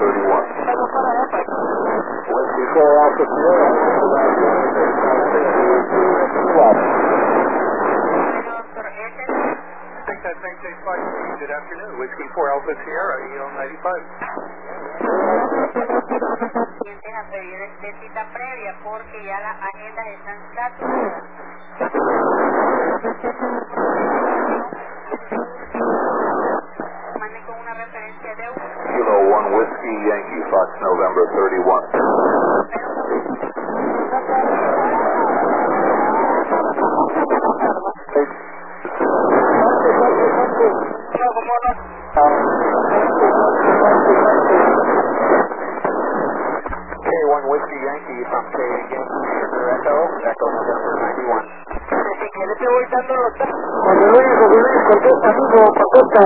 31. Whiskey 4 Alpha Sierra. Good afternoon. Whiskey 4 Alpha Sierra, EL 95. Clientes a pedir cita previa porque ya las agendas están saturadas. Manden con una referencia de Kilo 1 Whiskey Yankee Fox November 31. K1 Whiskey Yankee from K Yankee Sugar Echo, Echo November 91. Si quieres te voy dando los datos. Contesta, amigo, contesta.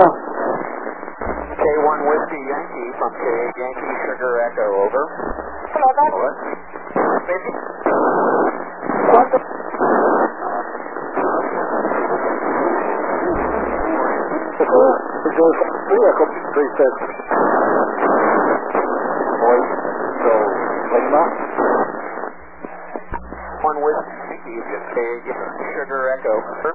K1 Whiskey Yankee from K Yankee Sugar Echo, over. Hello, Dad. ¿Cuánto? One Whiskey Yankee Sugar Echo, over.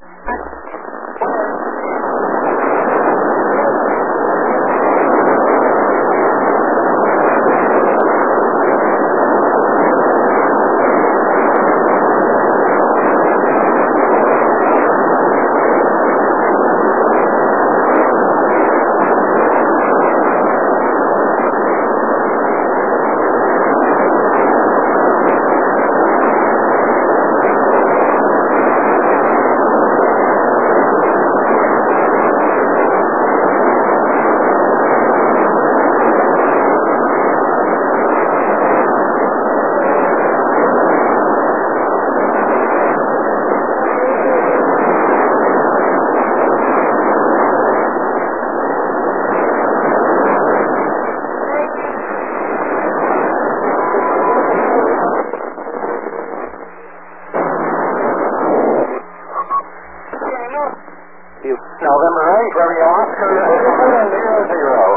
November 8, Romeo Oscar, 0-0.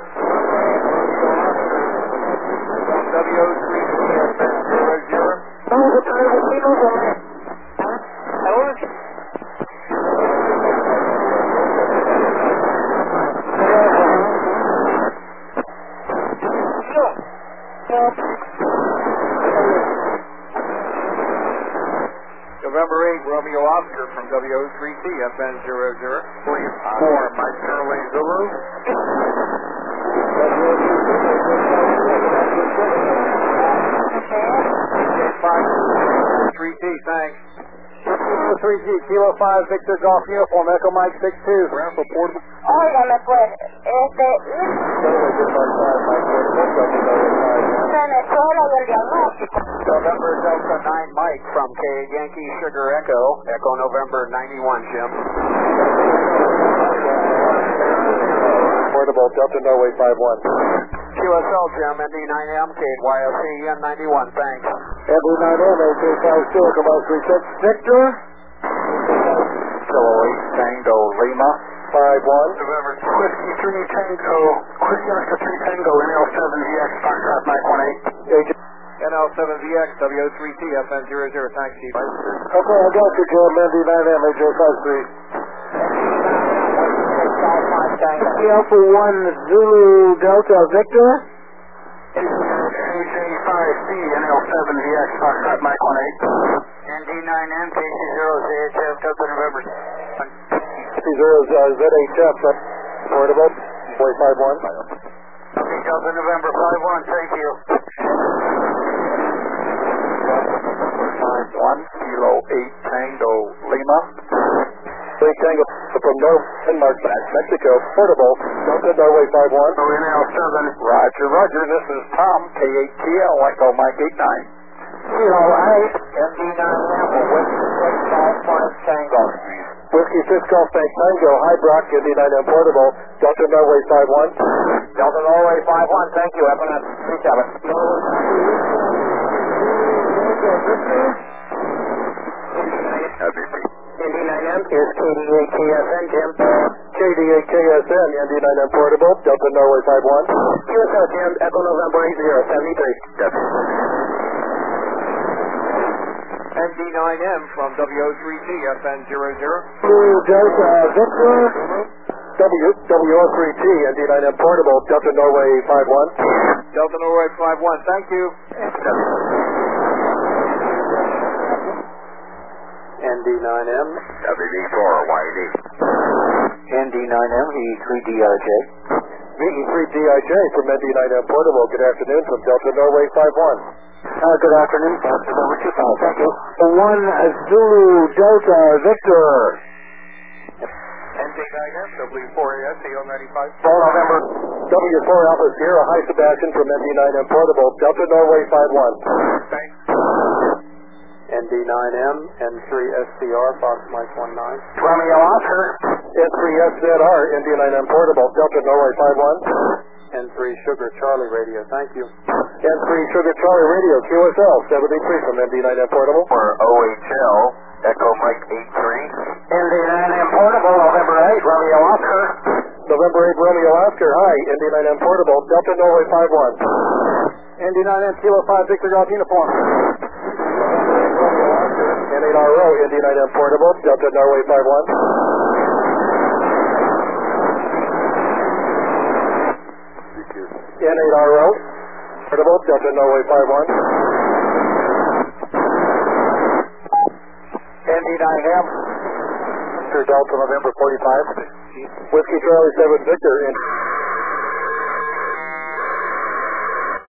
November 8, Romeo Oscar from WO3T, FN 00. 4, Mike Charlie Zulu. 3T, thanks. 3G, Kilo 5, Victor Golf Uniform, Echo Mike 62. Rampa Portable. Óigame pues, Venezuela y el diagnóstico. November Delta 9 Mike from K Yankee Sugar Echo, Echo November 91, Jim. Portable Delta Norway 51. QSL Jim, ND9M, Kate YLC, N91, thanks. ND9M, AK52, Echo Mike 36. Victor. Kilo 8 Tango Lima 51. November Whiskey 3 Tango, Whiskey Oscar 3 Tango, NL7VX, Foxtrot Mike 18. NL7VX, WO3T, FN 00, thanks, Chief. Okay, I got you, Jim, ND9M, AJ53. Alpha 1 Zulu Delta Victor. AJ5C, NL7VX, Foxtrot Mike 18. ND9M, KC0, ZHF, Delta November. KC0, ZHF, portable, boy 51. Okay, Delta November 51, thank you. 1 Kilo 8 Tango Lima. 3 Tango from North Denmark, Mexico, portable, Delta Norway 51. NL7. Roger, Roger, this is Tom, K8TL, Echo Mike 89. Kilo 8, ND9M, Whiskey 6 Golf 5 Tango. Whiskey 6 Golf 5 Tango, Hybrock, ND9M portable, Delta Norway 51. Delta Norway 51, thank you, FNS 37. ND9M is KD8KSN, Jim. KD8KSN, ND9M portable, Delta Norway 51. QSL Jam, Echo November 8073. ND9M from WO3T, FN00. Delta Victor, WO3T, ND9M Portable, Delta Norway 51. Delta Norway 51, thank you. ND9M, WD4YD. ND9M, VE3DIJ. VE3DIJ from ND9M Portable. Good afternoon from Delta Norway 51. Good afternoon, Delta Norway 25. Thank you. 1 Zulu Delta Victor. ND9M, W4AS, CO95. Paul November. W4 Alpha Sierra, hi Sebastian from ND9M Portable. Delta Norway 51. Thanks. ND9M, N3SCR, Fox Mike 19. Romeo Oscar. N3SZR, ND9M Portable, Delta Norway 51. N3 Sugar Charlie Radio, thank you. N3 Sugar Charlie Radio, QSL 73 from ND9M Portable. For OHL, Echo Mike 83. ND9M Portable, November 8, Romeo Oscar. November 8, Romeo Oscar, hi, ND9M Portable, Delta Norway 51. ND9M Kilo 5, Victor Golf Uniform. N8RO, ND9M Portable, Delta Norway 51. N8RO, Portable, Delta Norway 51. ND9M. Delta November 45. Whiskey Charlie 7 Victor.